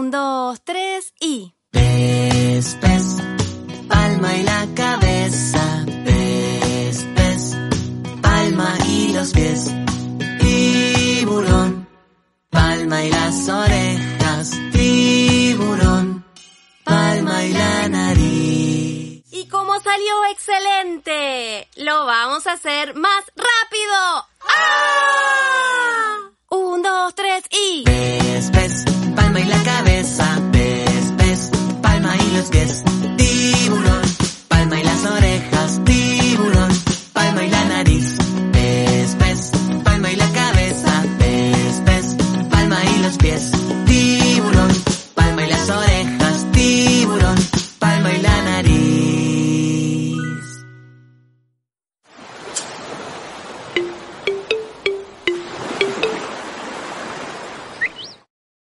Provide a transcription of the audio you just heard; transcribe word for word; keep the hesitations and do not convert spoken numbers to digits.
Un, dos, tres y... Pez, pez, palma y la cabeza. Pez, pez, palma y los pies. Tiburón, palma y las orejas. Tiburón, palma y la nariz. ¿Y cómo salió? ¡Excelente! Lo vamos a hacer más rápido. ¡Ah! Un, dos, tres y... Pez, pez, palma y la cabeza. Pez, pez, palma y los pies. Tiburón, palma y las orejas. Tiburón, palma y la nariz. Pez, pez, palma y la cabeza. Pez, pez, palma y los pies. Tiburón,